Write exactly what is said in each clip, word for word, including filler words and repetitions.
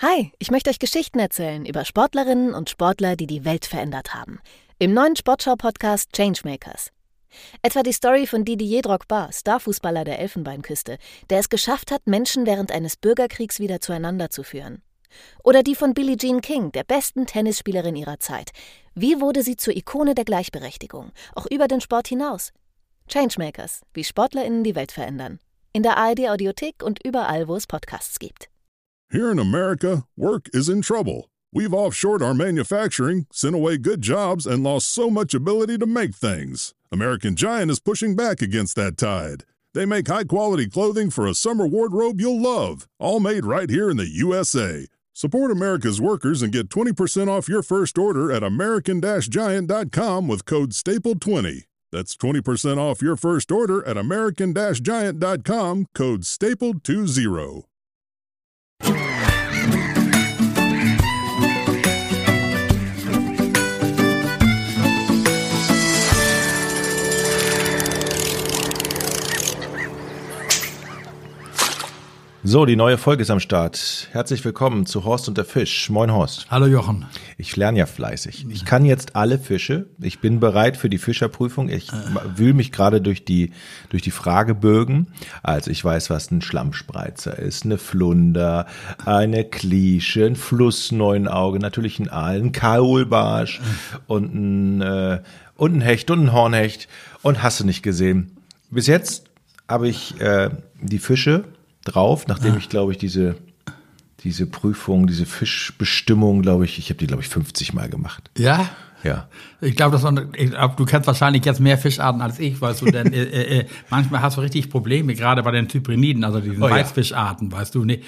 Hi, ich möchte euch Geschichten erzählen über Sportlerinnen und Sportler, die die Welt verändert haben. Im neuen Sportschau-Podcast Changemakers. Etwa die Story von Didier Drogba, Starfußballer der Elfenbeinküste, der es geschafft hat, Menschen während eines Bürgerkriegs wieder zueinander zu führen. Oder die von Billie Jean King, der besten Tennisspielerin ihrer Zeit. Wie wurde sie zur Ikone der Gleichberechtigung, auch über den Sport hinaus? Changemakers, wie SportlerInnen die Welt verändern. In der A R D-Audiothek und überall, wo es Podcasts gibt. Here in America, work is in trouble. We've offshored our manufacturing, sent away good jobs, and lost so much ability to make things. American Giant is pushing back against that tide. They make high-quality clothing for a summer wardrobe you'll love, all made right here in the U S A. Support America's workers and get twenty percent off your first order at American Giant dot com with code staple twenty. That's twenty percent off your first order at American Giant dot com, code staple twenty. So, die neue Folge ist am Start. Herzlich willkommen zu Horst und der Fisch. Moin Horst. Hallo Jochen. Ich lerne ja fleißig. Ich kann jetzt alle Fische. Ich bin bereit für die Fischerprüfung. Ich wühle mich gerade durch die durch die Fragebögen. Also ich weiß, was ein Schlammspreizer ist, eine Flunder, eine Klische, ein Flussneunauge, natürlich ein Aal, ein Kaulbarsch und ein, äh, und ein Hecht und ein Hornhecht. Und hast du nicht gesehen. Bis jetzt habe ich äh, die Fische drauf, nachdem ah. ich, glaube ich, diese diese Prüfung, diese Fischbestimmung, glaube ich, ich habe die, glaube ich, fünfzig Mal gemacht. Ja? Ja. Ich glaube, glaub, du kennst wahrscheinlich jetzt mehr Fischarten als ich, weißt du, denn äh, äh, manchmal hast du richtig Probleme, gerade bei den Cypriniden, also diesen oh, Weißfischarten, ja. Weißt du, ne?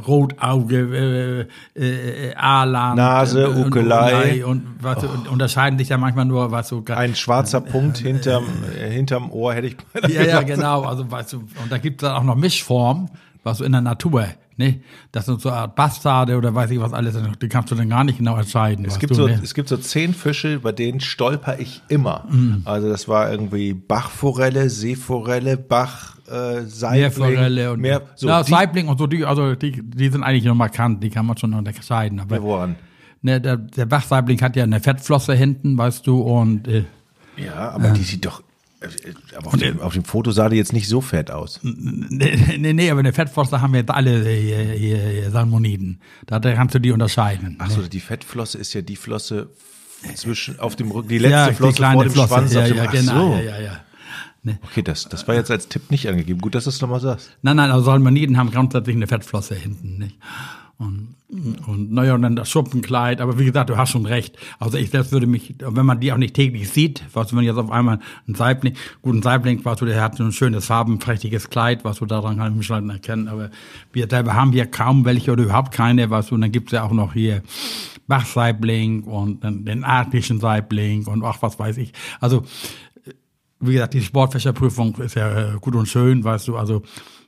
Rotauge, äh, äh, Aalan, Nase, äh, Ukelei und, und, weißt du, und unterscheiden sich ja manchmal nur, weißt du, ein schwarzer äh, Punkt äh, hinterm äh, hinterm Ohr, hätte ich mal Ja, ja, genau, also weißt du, und da gibt es dann auch noch Mischformen, was du in der Natur, ne, das sind so eine Art Bastarde oder weiß ich was alles, die kannst du dann gar nicht genau entscheiden. Es gibt du, so, ne? es gibt so zehn Fische, bei denen stolper ich immer. Mm. Also das war irgendwie Bachforelle, Seeforelle, Bach, äh, Saibling. Meerforelle und mehr, so ja, die, Saibling und so, die, also die, die sind eigentlich nur markant, die kann man schon unterscheiden. Aber ja, woran? Ne, der, der Bachsaibling hat ja eine Fettflosse hinten, weißt du, und äh, ja, aber äh, die sieht doch Aber auf dem, auf dem Foto sah die jetzt nicht so fett aus. Nee, nee, nee, aber eine Fettflosse haben wir jetzt alle hier, hier, hier Salmoniden. Da kannst du die unterscheiden. Achso, die Fettflosse ist ja die Flosse zwischen auf dem Rücken, die letzte ja, Flosse die kleine vor dem Flosse. Schwanz. Ja, auf dem, ja, ach genau. so. Ja, ja, ja. Nee. Okay, das, das war jetzt als Tipp nicht angegeben. Gut, dass du es nochmal sagst. Nein, nein, also Salmoniden haben grundsätzlich eine Fettflosse hinten, nicht? Und, und naja, und dann das Schuppenkleid, aber wie gesagt, du hast schon recht. Also ich selbst würde mich, wenn man die auch nicht täglich sieht, was wenn jetzt auf einmal ein Saibling, gut, ein Saibling, was du, der hat so ein schönes farbenprächtiges Kleid, was du daran kann ich schon erkennen, aber wir selber haben hier kaum welche oder überhaupt keine, was du, und dann gibt's ja auch noch hier Bachsaibling und dann den arktischen Saibling und auch was weiß ich. Also, wie gesagt, die Sportfischerprüfung ist ja gut und schön, weißt du, also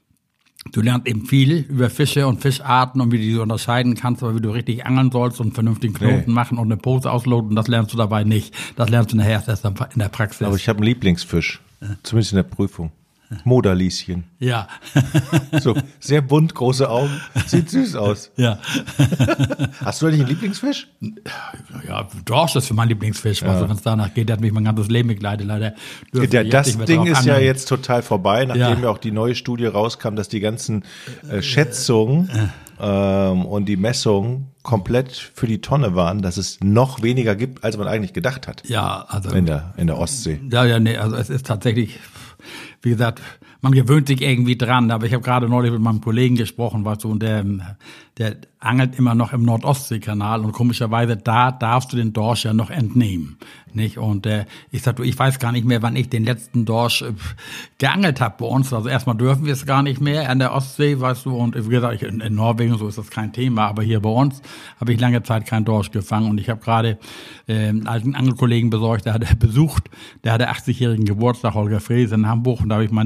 du lernst eben viel über Fische und Fischarten und wie du die unterscheiden kannst, aber wie du richtig angeln sollst und einen vernünftigen Knoten nee. machen und eine Pose ausloten, das lernst du dabei nicht. Das lernst du nachher erst in der Praxis. Aber ich habe einen Lieblingsfisch, ja. Zumindest in der Prüfung. Moderlieschen. Ja. So, sehr bunt, große Augen, sieht süß aus. Ja. Hast du eigentlich einen Lieblingsfisch? Ja, Dorsch ist für mein Lieblingsfisch. Ja. Also, wenn es danach geht, der hat mich mein ganzes Leben begleitet, leider. Ja, das Ding ist ja jetzt total vorbei, nachdem ja. ja auch die neue Studie rauskam, dass die ganzen äh, Schätzungen ähm, und die Messungen komplett für die Tonne waren, dass es noch weniger gibt, als man eigentlich gedacht hat. Ja, also. In der, in der Ostsee. Ja, ja, nee, also es ist tatsächlich, wie gesagt, man gewöhnt sich irgendwie dran, aber ich habe gerade neulich mit meinem Kollegen gesprochen, weißt du, und der, der angelt immer noch im Nordostseekanal und komischerweise da darfst du den Dorsch ja noch entnehmen, nicht? Und äh, ich sag du, ich weiß gar nicht mehr, wann ich den letzten Dorsch äh, geangelt habe bei uns. Also erstmal dürfen wir es gar nicht mehr an der Ostsee, weißt du, und wie gesagt, in, in Norwegen so ist das kein Thema, aber hier bei uns habe ich lange Zeit keinen Dorsch gefangen und ich habe gerade äh, einen alten Angelkollegen besorgt, der hat er besucht, der hatte achtzigjährigen Geburtstag, Holger Frese in Hamburg, und da habe ich meine ganzen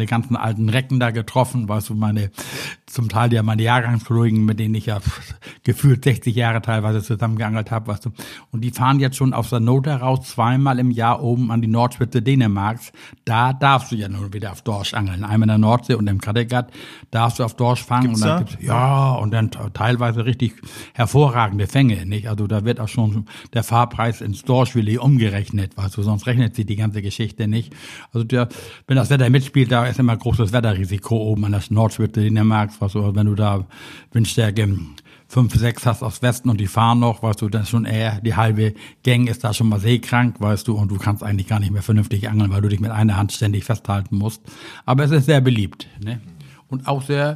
alten Recken da getroffen, weißt du, meine, zum Teil ja meine Jahrgangskollegen, mit denen ich ja gefühlt sechzig Jahre teilweise zusammengeangelt habe, weißt du. Und die fahren jetzt schon aus der Not heraus zweimal im Jahr oben an die Nordspitze Dänemarks. Da darfst du ja nun wieder auf Dorsch angeln. Einmal in der Nordsee und im Kattegat darfst du auf Dorsch fangen. Gibt's und dann da? gibt's, ja, und dann teilweise richtig hervorragende Fänge, nicht? Also da wird auch schon der Fahrpreis ins Dorschwilli umgerechnet, weißt du, sonst rechnet sich die ganze Geschichte nicht. Also der, wenn das Wetter mitspielt, da ist immer großes Wetterrisiko oben an der Nordspitze Dänemarks, weißt du, wenn du da Windstärke fünf, sechs hast aus Westen und die fahren noch, weißt du, dann ist schon eher die halbe Gang ist da schon mal seekrank, weißt du, und du kannst eigentlich gar nicht mehr vernünftig angeln, weil du dich mit einer Hand ständig festhalten musst. Aber es ist sehr beliebt, ne? Und auch sehr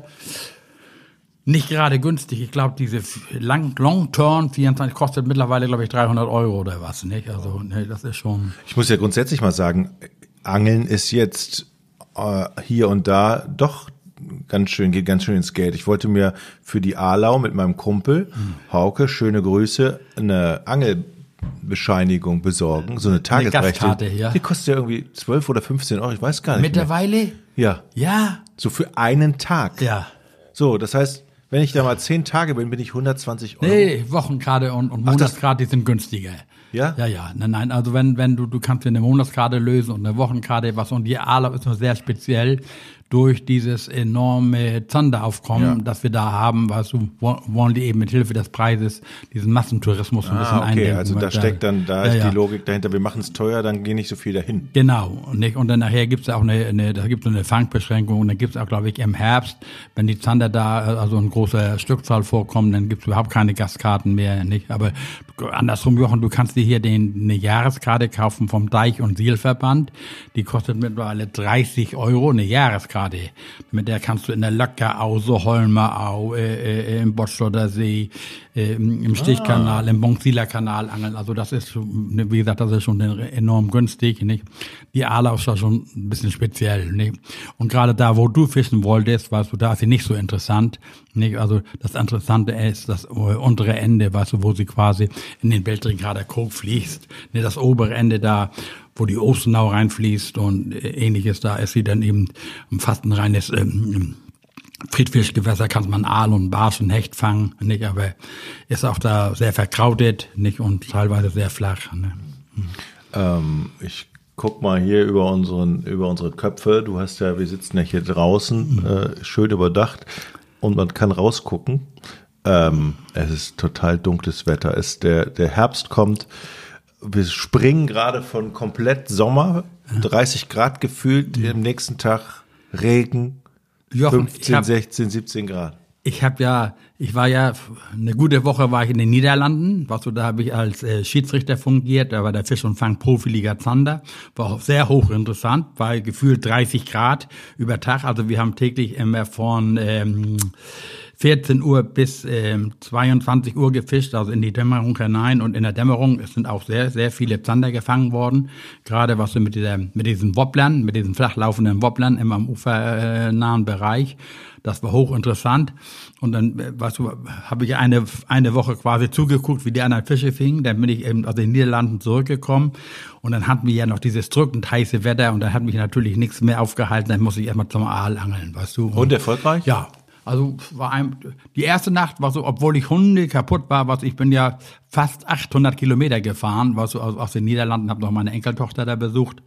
nicht gerade günstig. Ich glaube, diese Long, Long Turn vierundzwanzig kostet mittlerweile, glaube ich, dreihundert Euro oder was, nicht? Also, ne, das ist schon. Ich muss ja grundsätzlich mal sagen, Angeln ist jetzt äh, hier und da doch ganz schön, geht ganz schön ins Geld. Ich wollte mir für die Aalau mit meinem Kumpel, hm. Hauke, schöne Grüße, eine Angelbescheinigung besorgen, so eine Tagesrechnung. Eine ja. Die kostet ja irgendwie zwölf oder fünfzehn Euro, ich weiß gar nicht Mittlerweile? Mehr. Ja. Ja. So für einen Tag. Ja. So, das heißt, wenn ich da mal zehn Tage bin, bin ich hundertzwanzig Euro. Nee, Wochenkarte und, und Monatskarte, die sind günstiger. Ja? Ja, ja. Nein, nein, also wenn, wenn du, du kannst dir eine Monatskarte lösen und eine Wochenkarte, was, und die Aalau ist nur sehr speziell durch dieses enorme Zanderaufkommen, Ja. das wir da haben, weißt du, wollen die eben mit Hilfe des Preises diesen Massentourismus ein bisschen Ah, okay, eindämmen. also da weil steckt dann, da ja, ist ja. die Logik dahinter, wir machen es teuer, dann geh nicht so viel dahin. Genau, und, nicht, und dann nachher gibt's ja auch eine, eine da gibt's eine Fangbeschränkung, und dann gibt's auch, glaube ich, im Herbst, wenn die Zander da, also eine große Stückzahl vorkommen, dann gibt's überhaupt keine Gastkarten mehr, nicht? Aber andersrum, Jochen, du kannst dir hier den, eine Jahreskarte kaufen vom Deich- und Sielverband, die kostet mittlerweile dreißig Euro, eine Jahreskarte. Mit der kannst du in der Löckerau, so Holmerau, äh, äh, im Botschotter See, äh, im Stichkanal, ah. im Bonksiler Kanal angeln. Also das ist, wie gesagt, das ist schon enorm günstig, nicht? Die Aalau ist da schon ein bisschen speziell, nicht? Und gerade da, wo du fischen wolltest, weißt du, da ist sie nicht so interessant, nicht? Also das Interessante ist das untere Ende, weißt du, wo sie quasi in den Beltringrader Krog fließt. Nicht? Das obere Ende da, wo die Ostenau reinfließt und ähnliches, da ist sie dann eben fast ein reines ähm, Friedfischgewässer, kann man Aal und Barsch und Hecht fangen, nicht, aber ist auch da sehr verkrautet, nicht, und teilweise sehr flach. Ne? Hm. Ähm, ich guck mal hier über unseren, über unsere Köpfe. Du hast ja, wir sitzen ja hier draußen, mhm. äh, schön überdacht, und man kann rausgucken. Ähm, es ist total dunkles Wetter. Es, der, der Herbst kommt. Wir springen gerade von komplett Sommer, dreißig Grad gefühlt, im nächsten Tag Regen, Jochen, fünfzehn, hab, sechzehn, siebzehn Grad. Ich habe ja, ich war ja, eine gute Woche war ich in den Niederlanden, was so, da habe ich als äh, Schiedsrichter fungiert, da war der Fisch- und Fang-Profiliga Zander, war auch sehr hochinteressant, war gefühlt dreißig Grad über Tag, also wir haben täglich immer von ähm, vierzehn Uhr bis ähm, zweiundzwanzig Uhr gefischt, also in die Dämmerung hinein, und in der Dämmerung es sind auch sehr, sehr viele Zander gefangen worden, gerade was so mit dieser, mit diesen Wobblern, mit diesen flachlaufenden Wobblern im am ufernahen Bereich. Das war hochinteressant. Und dann, weißt du, habe ich eine eine Woche quasi zugeguckt, wie die anderen Fische fingen. Dann bin ich eben aus den Niederlanden zurückgekommen. Und dann hatten wir ja noch dieses drückend heiße Wetter. Und dann hat mich natürlich nichts mehr aufgehalten. Dann musste ich erstmal zum Aal angeln, weißt du. Und, und erfolgreich? Ja. Also war ein, die erste Nacht war so, obwohl ich Hunde kaputt war, was ich bin ja fast achthundert Kilometer gefahren, was so aus, aus den Niederlanden, habe noch meine Enkeltochter da besucht.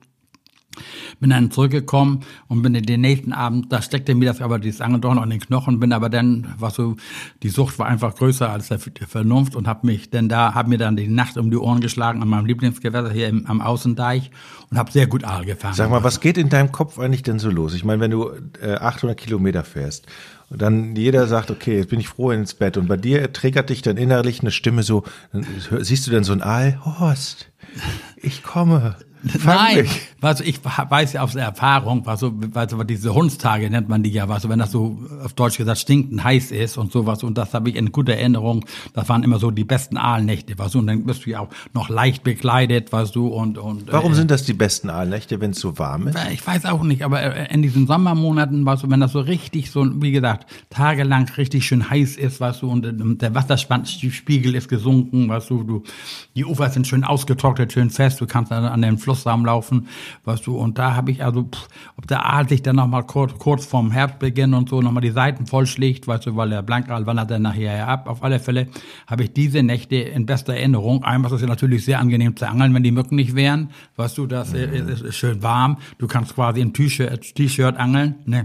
Bin dann zurückgekommen und bin in den nächsten Abend, da steckte mir das aber dieses Angeln doch noch in den Knochen, bin aber dann, was so, die Sucht war einfach größer als der, die Vernunft, und habe mich denn da, habe mir dann die Nacht um die Ohren geschlagen an meinem Lieblingsgewässer hier im, am Außendeich und habe sehr gut Aal gefangen. Sag mal, was geht in deinem Kopf eigentlich denn so los? Ich meine, wenn du äh, achthundert Kilometer fährst und dann jeder sagt, okay, jetzt bin ich froh ins Bett, und bei dir triggert dich dann innerlich eine Stimme so, dann siehst du dann so ein Aal, Horst, ich komme. Fang Nein, mich. weißt du, ich weiß ja aus der Erfahrung, weißt du, weißt du, diese Hundstage nennt man die ja, weißt du, wenn das so auf Deutsch gesagt stinkend heiß ist und sowas, und das habe ich in guter Erinnerung, das waren immer so die besten Aalnächte, weißt du, und dann bist du ja auch noch leicht bekleidet, weißt du, und und Warum äh, sind das die besten Aalnächte, wenn es so warm ist? Ich weiß auch nicht, aber in diesen Sommermonaten, weißt du, wenn das so richtig so, wie gesagt, gesagt, tagelang richtig schön heiß ist, weißt du, und, und der Wasserspiegel ist gesunken, weißt du, du, die Ufer sind schön ausgetrocknet, schön fest, du kannst an, an den Flusssamen laufen, weißt du, und da habe ich also, pff, ob der Aal sich dann nochmal kurz, kurz vorm Herbstbeginn und so nochmal die Seiten vollschlägt, weißt du, weil der Blankaal wandert dann nachher ja ab. Auf alle Fälle habe ich diese Nächte in bester Erinnerung. Einmal ist es ja natürlich sehr angenehm zu angeln, wenn die Mücken nicht wären, weißt du, das mhm. ist, ist schön warm, du kannst quasi im T-Shirt, T-Shirt angeln, ne.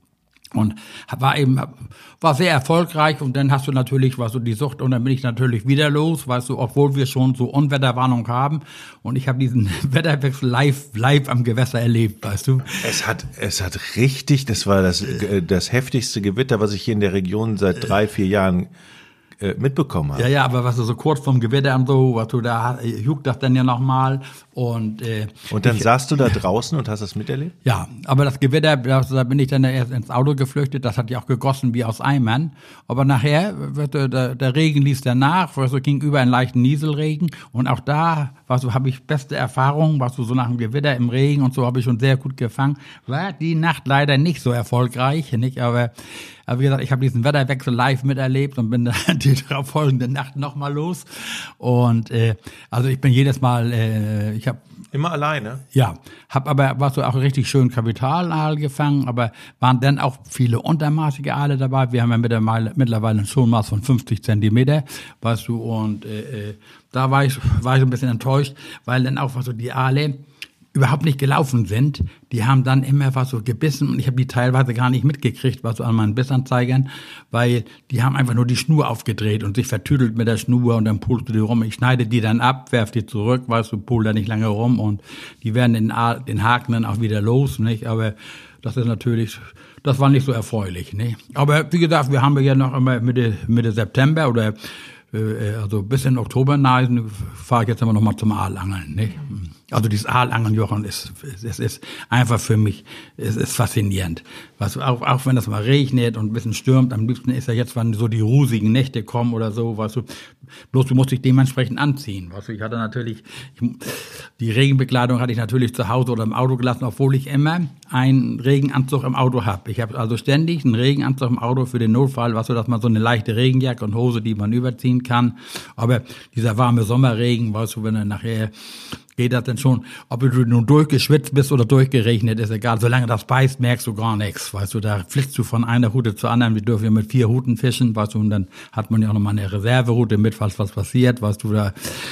Und war eben, war sehr erfolgreich und dann hast du natürlich, weißt du, die Sucht und dann bin ich natürlich wieder los, weißt du, obwohl wir schon so Unwetterwarnung haben und ich habe diesen Wetterwechsel live, live am Gewässer erlebt, weißt du. Es hat, es hat richtig, das war das, das heftigste Gewitter, was ich hier in der Region seit drei, vier Jahren mitbekommen habe. Ja, ja, aber was du so kurz vom Gewitter und so, was du da juckt das dann ja nochmal und äh, und dann ich, saßt du da draußen und hast das miterlebt? Ja, aber das Gewitter, da bin ich dann erst ins Auto geflüchtet, das hat ja auch gegossen wie aus Eimern, aber nachher, der, der Regen ließ danach, weißt du, ging über einen leichten Nieselregen und auch da, weißt du, habe ich beste Erfahrungen, weißt du, so nach dem Gewitter im Regen und so habe ich schon sehr gut gefangen, war die Nacht leider nicht so erfolgreich, nicht, aber Aber wie gesagt, ich habe diesen Wetterwechsel live miterlebt und bin dann die darauf folgende Nacht nochmal los. Und äh, also ich bin jedes Mal, äh, ich habe immer alleine? Ja, habe aber, warst du auch richtig schön Kapitalaal gefangen, aber waren dann auch viele untermaßige Aale dabei. Wir haben ja mittlerweile, mittlerweile ein Schonmaß von fünfzig Zentimeter, weißt du, und äh, da war ich, war ich ein bisschen enttäuscht, weil dann auch, was so die Aale überhaupt nicht gelaufen sind, die haben dann immer was so gebissen und ich habe die teilweise gar nicht mitgekriegt, was so an meinen Bissanzeigern, weil die haben einfach nur die Schnur aufgedreht und sich vertüdelt mit der Schnur und dann pulst du die rum. Ich schneide die dann ab, werf die zurück, weißt du, pul da nicht lange rum und die werden den, den Haken dann auch wieder los, nicht? Aber das ist natürlich, das war nicht so erfreulich, nicht? Aber wie gesagt, wir haben ja noch immer Mitte, Mitte September oder also bis in Oktober nahe fahre ich jetzt immer noch mal zum Aalangeln, nicht? Also dieses Aalangeln, Jochen, ist, es ist einfach für mich, es ist faszinierend. Was, auch, auch wenn das mal regnet und ein bisschen stürmt, am liebsten ist ja jetzt, wenn so die rusigen Nächte kommen oder so, weißt du, bloß du musst dich dementsprechend anziehen, weißt du, ich hatte natürlich, ich, die Regenbekleidung hatte ich natürlich zu Hause oder im Auto gelassen, obwohl ich immer einen Regenanzug im Auto habe. Ich habe also ständig einen Regenanzug im Auto für den Notfall, weißt du, dass man so eine leichte Regenjacke und Hose, die man überziehen kann, aber dieser warme Sommerregen, weißt du, wenn er nachher geht das denn schon, ob du nun durchgeschwitzt bist oder durchgeregnet, ist egal. Solange das beißt, merkst du gar nichts, weißt du. Da flitzt du von einer Route zur anderen. Wir dürfen ja mit vier Routen fischen, weißt du. Und dann hat man ja auch nochmal eine Reserveroute mit, falls was passiert, weißt du. Da,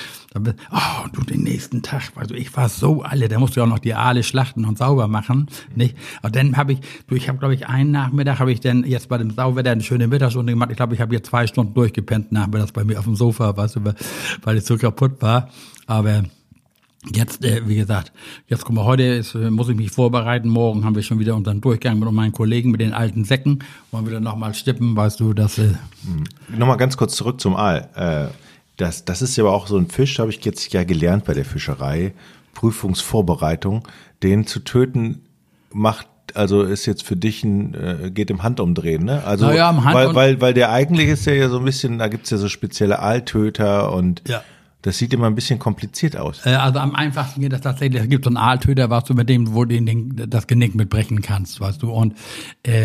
da oh, du den nächsten Tag, weißt du, ich war so alle, da musst du ja auch noch die Aale schlachten und sauber machen, nicht? Aber dann habe ich, du, ich habe glaube ich einen Nachmittag, habe ich dann jetzt bei dem Sauwetter eine schöne Mittagsstunde gemacht. Ich glaube, ich habe hier zwei Stunden durchgepennt nachmittags bei mir auf dem Sofa, weißt du, weil ich so kaputt war. Aber jetzt, äh, wie gesagt, jetzt guck mal, heute ist, muss ich mich vorbereiten. Morgen haben wir schon wieder unseren Durchgang mit meinen Kollegen, mit den alten Säcken. Wollen wir dann nochmal stippen, weißt du, dass... Äh Nochmal ganz kurz zurück zum Aal. Äh, das, das ist ja aber auch so ein Fisch, habe ich jetzt ja gelernt bei der Fischerei. Prüfungsvorbereitung. Den zu töten macht, also ist jetzt für dich ein, äh, geht im Handumdrehen, ne? Also, naja, im Hand weil, weil, weil der eigentlich ist ja so ein bisschen, da gibt's ja so spezielle Aaltöter und... Ja. Das sieht immer ein bisschen kompliziert aus. Also am einfachsten geht das tatsächlich, es gibt so einen Aaltöter, was du mit dem, wo du den, das Genick mitbrechen kannst, weißt du. Und äh,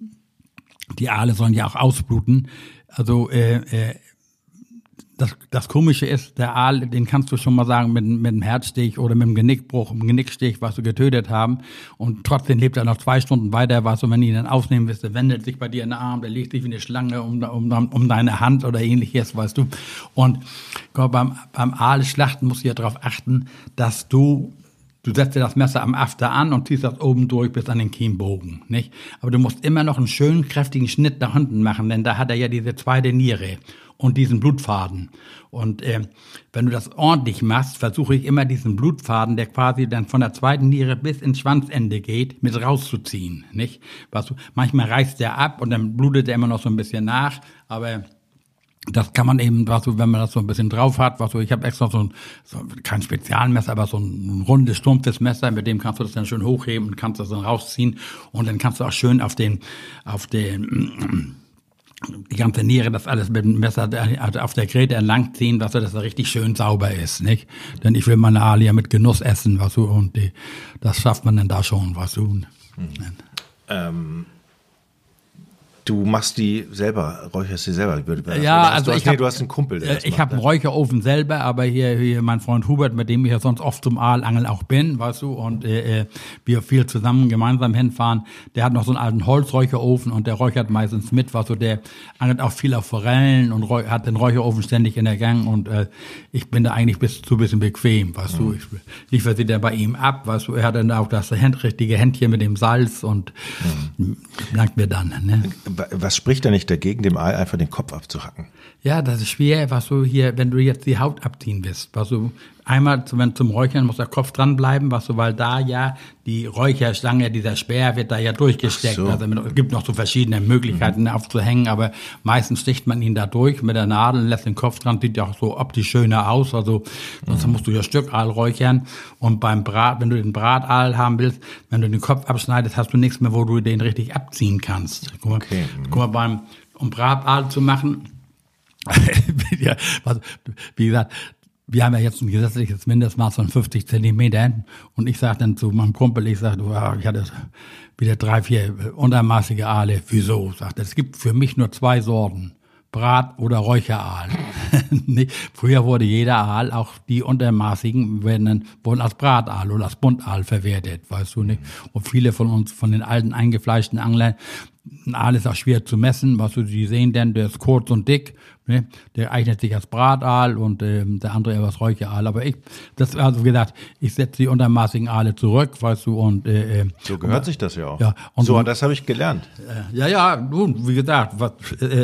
die Aale sollen ja auch ausbluten. Also äh, äh, das, das Komische ist, der Aal, den kannst du schon mal sagen, mit, mit einem Herzstich oder mit einem Genickbruch, einem Genickstich, was du getötet haben. Und trotzdem lebt er noch zwei Stunden weiter, weißt du, wenn du ihn dann aufnehmen willst, der wendet sich bei dir in den Arm, der legt sich wie eine Schlange um, um, um deine Hand oder ähnliches, weißt du. Und Gott, beim, beim Aalschlachten musst du ja darauf achten, dass du Du setzt dir das Messer am After an und ziehst das oben durch bis an den Kiembogen, nicht? Aber du musst immer noch einen schönen, kräftigen Schnitt nach unten machen, denn da hat er ja diese zweite Niere und diesen Blutfaden. Und äh, wenn du das ordentlich machst, versuche ich immer diesen Blutfaden, der quasi dann von der zweiten Niere bis ins Schwanzende geht, mit rauszuziehen, nicht? Weißt du, manchmal reißt der ab und dann blutet er immer noch so ein bisschen nach, aber... Das kann man eben, was so, wenn man das so ein bisschen drauf hat, was so, ich habe extra so ein, so, kein Spezialmesser, aber so ein, ein rundes, stumpfes Messer, mit dem kannst du das dann schön hochheben und kannst das dann rausziehen und dann kannst du auch schön auf den, auf den, die ganze Niere, das alles mit dem Messer auf der Gräte entlang ziehen, dass das richtig schön sauber ist, nicht? Denn ich will meine Aale ja mit Genuss essen, was du, und die, das schafft man dann da schon, was du. Hm. Ähm. Du machst die selber, räucherst die selber. Ja, hast, also du hast, ich nee, hab, du hast einen Kumpel, der das Ich macht, habe einen ne? Räucherofen selber, aber hier, hier mein Freund Hubert, mit dem ich ja sonst oft zum Aalangeln auch bin, weißt du, und äh, wir viel zusammen gemeinsam hinfahren, der hat noch so einen alten Holzräucherofen und der räuchert meistens mit, weißt du, der angelt auch viel auf Forellen und räuch, hat den Räucherofen ständig in der Gang und äh, ich bin da eigentlich bis zu ein bisschen bequem, weißt mhm. du, ich liefere sie dann bei ihm ab, weißt du, er hat dann auch das richtige Händchen mit dem Salz und mhm. langt mir dann, ne? Was spricht da nicht dagegen, dem Aal einfach den Kopf abzuhacken? Ja, das ist schwer, was du hier, wenn du jetzt die Haut abziehen willst, was du einmal, wenn zum Räuchern muss der Kopf dranbleiben, was du, weil da ja die Räucherstange, dieser Speer wird da ja durchgesteckt. So. Also es gibt noch so verschiedene Möglichkeiten mhm. aufzuhängen, aber meistens sticht man ihn da durch mit der Nadel, lässt den Kopf dran, sieht ja auch so optisch schöner aus, also sonst mhm. musst du ja Stückaal räuchern und beim Brat, wenn du den Brataal haben willst, wenn du den Kopf abschneidest, hast du nichts mehr, wo du den richtig abziehen kannst. Guck mal, okay. mhm. guck mal beim, um Brataal zu machen, ja, was, wie gesagt, wir haben ja jetzt ein gesetzliches Mindestmaß von fünfzig Zentimetern und ich sage dann zu meinem Kumpel, ich sage, oh, ich hatte wieder drei, vier untermaßige Aale. Wieso? Sagt er, es gibt für mich nur zwei Sorten. Brat- oder Räucheraal. nee, früher wurde jeder Aal, auch die untermaßigen, werden dann, wurden als Brataal oder als Buntaal verwertet, weißt du nicht. Und viele von uns, von den alten eingefleischten Anglern, ein Aal ist auch schwer zu messen, was du, die sehen denn, der ist kurz und dick, ne? Der eignet sich als Brataal und äh, der andere eher als Räucheraal. Aber ich, das also gesagt, ich setze die untermaßigen Aale zurück, weißt du, und äh, so gehört und, sich das ja auch. Ja, und so, und das habe ich gelernt. Äh, ja, ja, nun, wie gesagt, was, äh,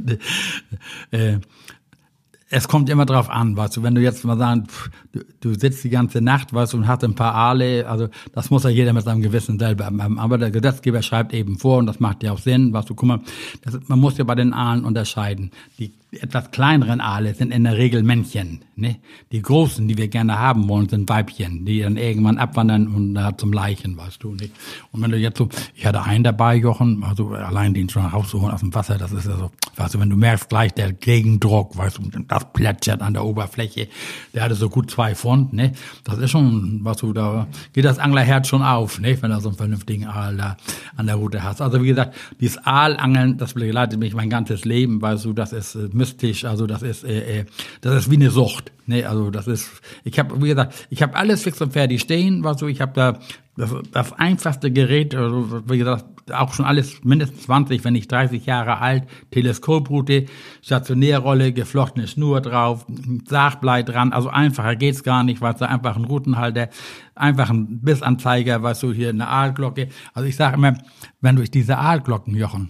äh, es kommt immer drauf an, weißt du, wenn du jetzt mal sagst, du, du sitzt die ganze Nacht, weißt du, und hast ein paar Aale, also das muss ja jeder mit seinem Gewissen selber haben, aber der Gesetzgeber schreibt eben vor und das macht ja auch Sinn, weißt du, guck mal, das, man muss ja bei den Aalen unterscheiden. Die etwas kleineren Aale sind in der Regel Männchen, ne? Die großen, die wir gerne haben wollen, sind Weibchen, die dann irgendwann abwandern und da zum Leichen, weißt du, nicht? Und wenn du jetzt so, ich hatte einen dabei, Jochen, also allein den schon rauszuholen aus dem Wasser, das ist ja so, weißt du, wenn du merkst gleich der Gegendruck, weißt du, das plätschert an der Oberfläche, der hatte so gut zwei Pfund, ne? Das ist schon, was du, da geht das Anglerherz schon auf, ne? Wenn du so einen vernünftigen Aal da an der Route hast. Also wie gesagt, dieses Aalangeln, das begleitet mich mein ganzes Leben, weißt du, das ist äh, mystisch, also das ist, äh, äh, das ist wie eine Sucht, ne? Also das ist, ich habe, wie gesagt, ich habe alles fix und fertig stehen, weißt du, ich habe da das, das einfachste Gerät, also wie gesagt, auch schon alles mindestens zwanzig, wenn nicht dreißig Jahre alt, Teleskoproute, Stationärrolle, geflochtene Schnur drauf, Sargblei dran, also einfacher geht's gar nicht, weißt du, einfach ein Routenhalter, einfach ein Bissanzeiger, weißt du, hier eine Aalglocke. Also ich sage immer, wenn durch diese Aalglocken, Jochen.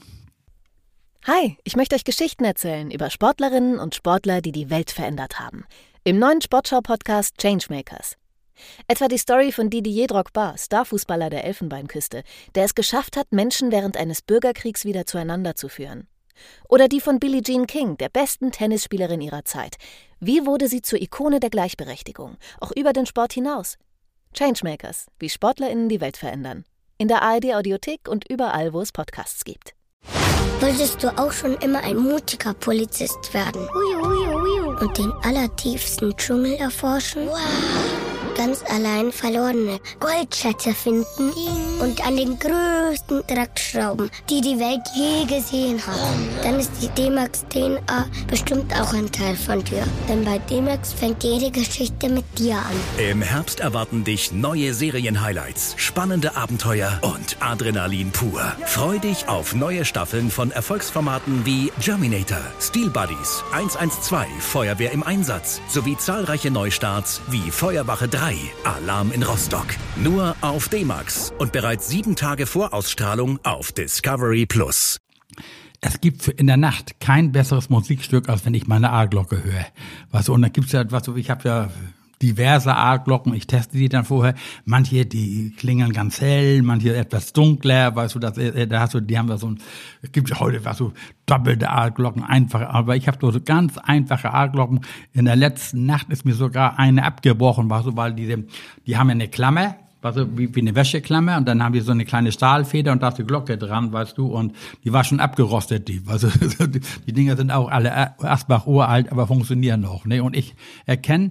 Hi, ich möchte euch Geschichten erzählen über Sportlerinnen und Sportler, die die Welt verändert haben. Im neuen Sportschau-Podcast Changemakers. Etwa die Story von Didier Drogba, Starfußballer der Elfenbeinküste, der es geschafft hat, Menschen während eines Bürgerkriegs wieder zueinander zu führen. Oder die von Billie Jean King, der besten Tennisspielerin ihrer Zeit. Wie wurde sie zur Ikone der Gleichberechtigung, auch über den Sport hinaus? Changemakers, wie SportlerInnen die Welt verändern. In der A R D-Audiothek und überall, wo es Podcasts gibt. Wolltest du auch schon immer ein mutiger Polizist werden? Ui, ui, ui. Und den allertiefsten Dschungel erforschen? Wow. Ganz allein verlorene Goldschätze finden und an den größten Draht schrauben, die die Welt je gesehen hat. Dann ist die D-Max D N A bestimmt auch ein Teil von dir. Denn bei D-Max fängt jede Geschichte mit dir an. Im Herbst erwarten dich neue Serien-Highlights, spannende Abenteuer und Adrenalin pur. Freu dich auf neue Staffeln von Erfolgsformaten wie Germinator, Steel Buddies, eins eins zwei, Feuerwehr im Einsatz sowie zahlreiche Neustarts wie Feuerwache drei, Alarm in Rostock. Nur auf D-Max und bereits sieben Tage vor Ausstrahlung auf Discovery Plus. Es gibt für in der Nacht kein besseres Musikstück, als wenn ich meine Aalglocke höre. Weißt du, und da gibt's ja, was ich habe ja diverse Aalglocken, ich teste die dann vorher. Manche, die klingen ganz hell, manche etwas dunkler, weißt du, das, da hast du, die haben da so ein, es gibt ja heute, was so doppelte Aalglocken, einfache, aber ich habe so ganz einfache Aalglocken. In der letzten Nacht ist mir sogar eine abgebrochen, weißt du, weil diese, die haben ja eine Klammer, weißt du, wie, wie eine Wäscheklammer, und dann haben die so eine kleine Stahlfeder und da ist die Glocke dran, weißt du, und die war schon abgerostet, die, weißt du, die Dinger sind auch alle Asbach uralt, aber funktionieren noch, ne, und ich erkenne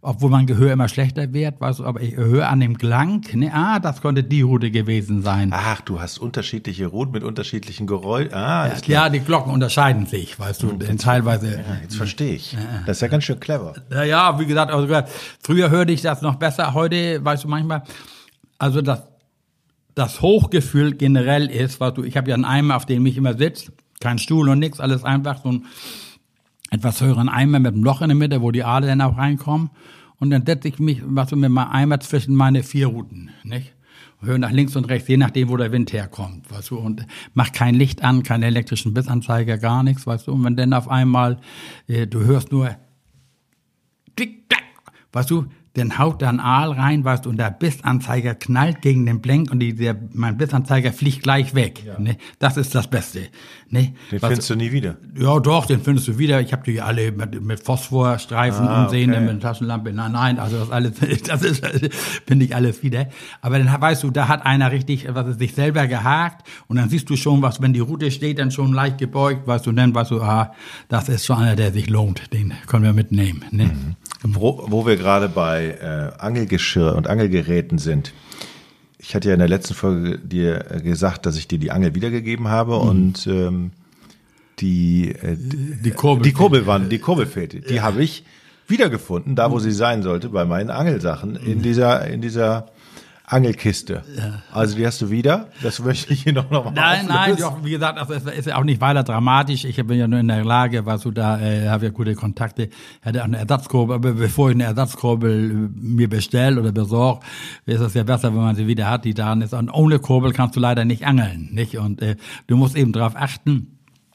obwohl mein Gehör immer schlechter wird, weißt du, aber ich höre an dem Klang, ne, ah, das konnte die Route gewesen sein. Ach, du hast unterschiedliche Routen mit unterschiedlichen Geräuschen. Ah, ja, ja, die Glocken unterscheiden sich, weißt du, hm, teilweise. Ja, jetzt verstehe ich. Das ist ja ganz schön clever. Ja, ja, wie gesagt, also, früher hörte ich das noch besser, heute, weißt du, manchmal, also das, das Hochgefühl generell ist, weißt du, ich habe ja einen Eimer, auf dem ich immer sitze, kein Stuhl und nichts, alles einfach so ein etwas höheren Eimer mit einem Loch in der Mitte, wo die Aale dann auch reinkommen. Und dann setze ich mich, was so mit meinem Eimer zwischen meine vier Routen, nicht? Und höre nach links und rechts, je nachdem, wo der Wind herkommt, weißt du, und mach kein Licht an, keinen elektrischen Bissanzeiger, gar nichts, weißt du. Und wenn dann auf einmal, äh, du hörst nur tick, tack, weißt du, dann haut da ein Aal rein, weißt du, und der Bissanzeiger knallt gegen den Blenk und die, der, mein Bissanzeiger fliegt gleich weg. Ja. Ne? Das ist das Beste. Ne? Den was, findest du nie wieder? Ja, doch, den findest du wieder. Ich habe die alle mit, mit Phosphorstreifen ah, umsehen, okay. mit Taschenlampe. Nein, nein, also das alles, das ist, finde ich alles wieder. Aber dann weißt du, da hat einer richtig, was ist, sich selber gehakt und dann siehst du schon, was, wenn die Route steht, dann schon leicht gebeugt, weißt du, dann weißt du, ah, das ist schon einer, der sich lohnt. Den können wir mitnehmen. Ne? Mhm. Wo, wo wir gerade bei äh, Angelgeschirr und Angelgeräten sind. Ich hatte ja in der letzten Folge dir gesagt, dass ich dir die Angel wiedergegeben habe mhm. und ähm, die äh, die, Kurbel die Kurbelwand, die Kurbelfete, die ja. habe ich wiedergefunden, da wo sie sein sollte, bei meinen Angelsachen mhm. in dieser in dieser Angelkiste. Ja. Also die hast du wieder? Das möchte ich hier noch mal Nein, nein, doch, wie gesagt, das ist ja auch nicht weiter dramatisch. Ich bin ja nur in der Lage, was du da, äh, habe ja gute Kontakte, hätte auch eine Ersatzkurbel, aber bevor ich eine Ersatzkurbel mir bestelle oder besorge, ist es ja besser, wenn man sie wieder hat, die da ist. Und ohne Kurbel kannst du leider nicht angeln, nicht? Und äh, du musst eben darauf achten.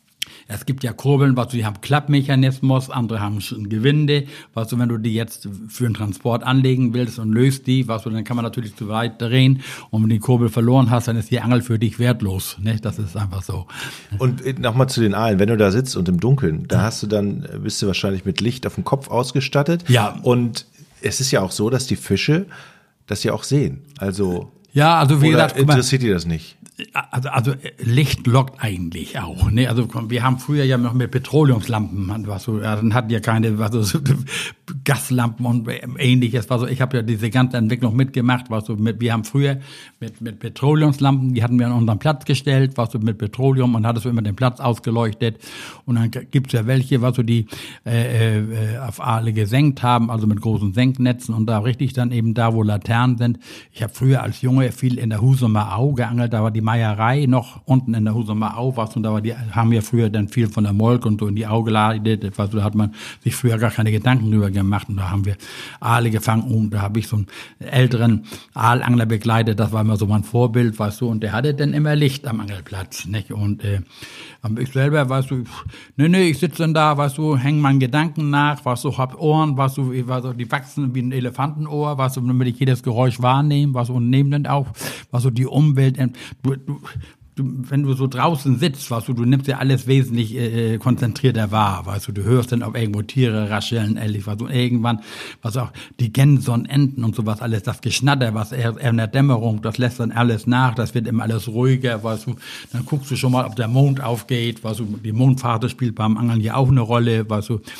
Es gibt ja Kurbeln, was du, die haben Klappmechanismus, andere haben ein Gewinde, was du, wenn du die jetzt für den Transport anlegen willst und löst die, was du, dann kann man natürlich zu weit drehen und wenn du die Kurbel verloren hast, dann ist die Angel für dich wertlos, ne? Das ist einfach so. Und nochmal zu den Aalen, wenn du da sitzt und im Dunkeln, da hast du dann, bist du wahrscheinlich mit Licht auf dem Kopf ausgestattet. Ja. Und es ist ja auch so, dass die Fische das ja auch sehen. Also, ja, also wie oder gesagt, guck mal, interessiert die das nicht? Also, also Licht lockt eigentlich auch. Ne? Also wir haben früher ja noch mit Petroleumslampen, was so, ja, dann hatten ja keine was so, Gaslampen und ähnliches. Was so, ich habe ja diese ganze Entwicklung mitgemacht. Was so, mit, wir haben früher mit, mit Petroleumslampen, die hatten wir an unseren Platz gestellt, was so mit Petroleum und hattest so immer den Platz ausgeleuchtet. Und dann gibt's ja welche, was so die äh, äh, auf Aale gesenkt haben, also mit großen Senknetzen und da richtig dann eben da, wo Laternen sind. Ich habe früher als Junge viel in der Husumer Au geangelt, da war die Meierei noch unten in der Husumer Au was und da war die, haben wir früher dann viel von der Molk und so in die Au geleitet, was, da hat man sich früher gar keine Gedanken drüber gemacht und da haben wir Aale gefangen und da habe ich so einen älteren Aalangler begleitet, das war immer so mein Vorbild, weißt du, und der hatte dann immer Licht am Angelplatz, nicht, und äh, ich selber, weißt du, nee, nee, ich sitze dann da, weißt du, hänge meinen Gedanken nach, weißt du, hab Ohren, weißt du, weißt du, die wachsen wie ein Elefantenohr, weißt du, damit ich jedes Geräusch wahrnehme, weißt du, und nehme dann auch, weißt du, die Umwelt, du, du, du, wenn du so draußen sitzt, weißt du, du nimmst ja alles wesentlich äh, konzentrierter wahr, weißt du, du hörst dann auch irgendwo Tiere rascheln, ehrlich, weißt du, irgendwann, was auch die Gänse und Enten und sowas alles, das Geschnatter, was er in der Dämmerung, das lässt dann alles nach, das wird immer alles ruhiger, weißt du, dann guckst du schon mal, ob der Mond aufgeht, weißt du, die Mondphase spielt beim Angeln ja auch eine Rolle, weißt du,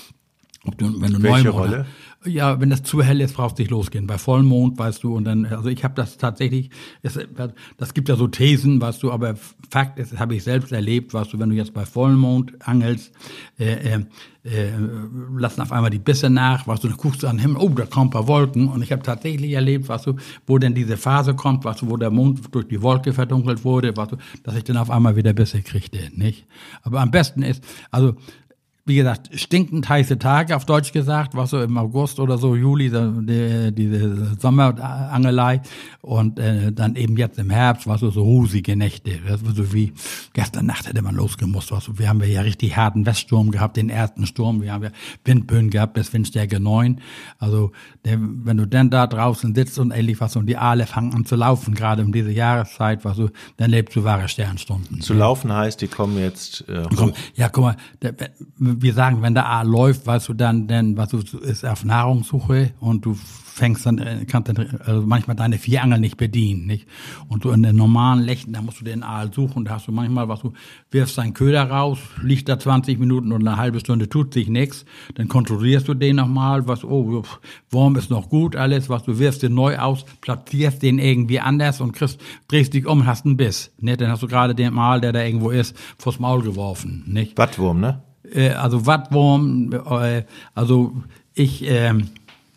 ob du, wenn du Welche Neumond, Rolle? Ja, wenn das zu hell ist, brauchst du nicht losgehen. Bei Vollmond, weißt du, und dann, also ich habe das tatsächlich, es, das gibt ja so Thesen, weißt du, aber Fakt ist, das habe ich selbst erlebt, weißt du, wenn du jetzt bei Vollmond angelst, äh, äh, äh, lassen auf einmal die Bisse nach, weißt du, dann guckst du an den Himmel, oh, da kommen ein paar Wolken, und ich habe tatsächlich erlebt, weißt du, wo denn diese Phase kommt, weißt du, wo der Mond durch die Wolke verdunkelt wurde, weißt du, dass ich dann auf einmal wieder Bisse kriegte, nicht? Aber am besten ist, also, wie gesagt, stinkend heiße Tage, auf Deutsch gesagt, was so im August oder so, Juli, die, diese Sommerangelei und äh, dann eben jetzt im Herbst, was so, so rusige Nächte, das war so wie gestern Nacht hätte man losgemusst, was so, wir haben ja richtig harten Weststurm gehabt, den ersten Sturm, wir haben ja Windböen gehabt bis Windstärke neun, also der, wenn du dann da draußen sitzt und endlich was so, und die Aale fangen an zu laufen, gerade um diese Jahreszeit, was so, dann lebst du wahre Sternstunden. Zu laufen heißt, die kommen jetzt äh, Komm, ja, guck mal, der, wir sagen, wenn der Aal läuft, weißt du dann, denn was du ist auf Nahrungssuche und du fängst dann, kannst dann also manchmal deine vier Angeln nicht bedienen, nicht? Und du in den normalen Lechten, da musst du den Aal suchen, da hast du manchmal, was du wirfst deinen Köder raus, liegt da zwanzig Minuten und eine halbe Stunde tut sich nichts, dann kontrollierst du den nochmal, was, oh, Wurm ist noch gut, alles, was du wirfst den neu aus, platzierst den irgendwie anders und kriegst, drehst dich um und hast einen Biss, ne? Dann hast du gerade den Aal, der da irgendwo ist, vors Maul geworfen, nicht? Wattwurm, ne? Äh, also Wattwurm, äh, also ich, ähm,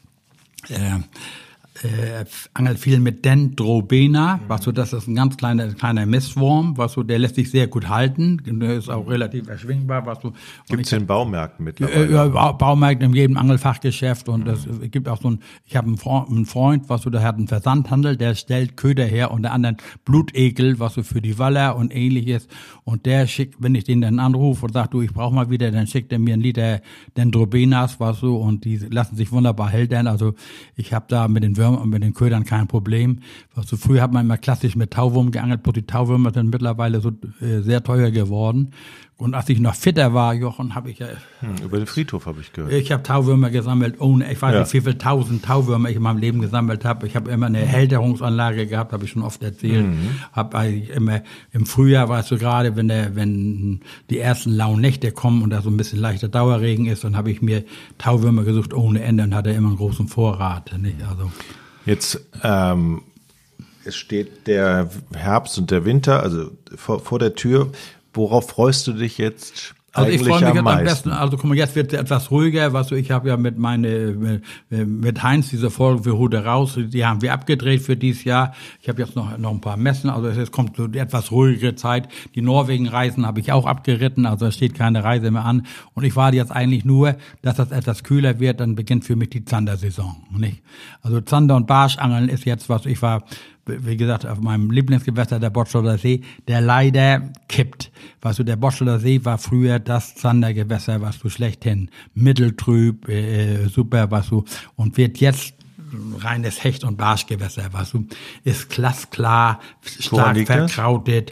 Äh, äh, angelt viel mit Dendrobena, was so, das ist ein ganz kleiner kleiner Mistwurm, was so, der lässt sich sehr gut halten, der ist auch relativ erschwingbar, was so. Gibt's in Baumärkten mittlerweile? Ja, äh, Baumärkten in jedem Angelfachgeschäft und es mhm. gibt auch so ein, ich habe einen Freund, einen Freund, was so, der hat einen Versandhandel, der stellt Köder her, unter anderem Blutegel, was so für die Waller und ähnliches und der schickt, wenn ich den dann anrufe und sage, du, ich brauche mal wieder, dann schickt er mir einen Liter Dendrobenas, was so, und die lassen sich wunderbar halten, also ich habe da mit den Würmern und mit den Ködern kein Problem. So früher hat man immer klassisch mit Tauwurm geangelt, aber die Tauwürmer sind mittlerweile so äh, sehr teuer geworden. Und als ich noch fitter war, Jochen, habe ich ja... Hm, über den Friedhof habe ich gehört. Ich habe Tauwürmer gesammelt, ohne, ich weiß ja. nicht, wie viele tausend Tauwürmer ich in meinem Leben gesammelt habe. Ich habe immer eine Hälterungsanlage gehabt, habe ich schon oft erzählt. Mhm. Habe eigentlich immer, im Frühjahr, weißt du gerade, wenn der, wenn die ersten lauen Nächte kommen und da so ein bisschen leichter Dauerregen ist, dann habe ich mir Tauwürmer gesucht ohne Ende und hatte immer einen großen Vorrat. Nicht? Also Jetzt, ähm, es steht der Herbst und der Winter, also vor, vor der Tür. Worauf freust du dich jetzt also eigentlich ich freue mich am jetzt meisten? am besten, also guck mal, jetzt wird es etwas ruhiger, weißt du, ich habe ja mit meine mit, mit Heinz diese Folge für Hude raus, die haben wir abgedreht für dieses Jahr. Ich habe jetzt noch noch ein paar Messen, also es kommt so die etwas ruhigere Zeit. Die Norwegen-Reisen habe ich auch abgeritten, also es steht keine Reise mehr an. Und ich warte jetzt eigentlich nur, dass das etwas kühler wird, dann beginnt für mich die Zandersaison, nicht? Also Zander- und Barschangeln ist jetzt was, ich war wie gesagt, auf meinem Lieblingsgewässer, der Botscholder See, der leider kippt. Weißt du, der Botscholder See war früher das Zandergewässer, was du schlechthin, mitteltrüb, äh, super, was du, und wird jetzt reines Hecht- und Barschgewässer, was du, ist glasklar, stark verkrautet.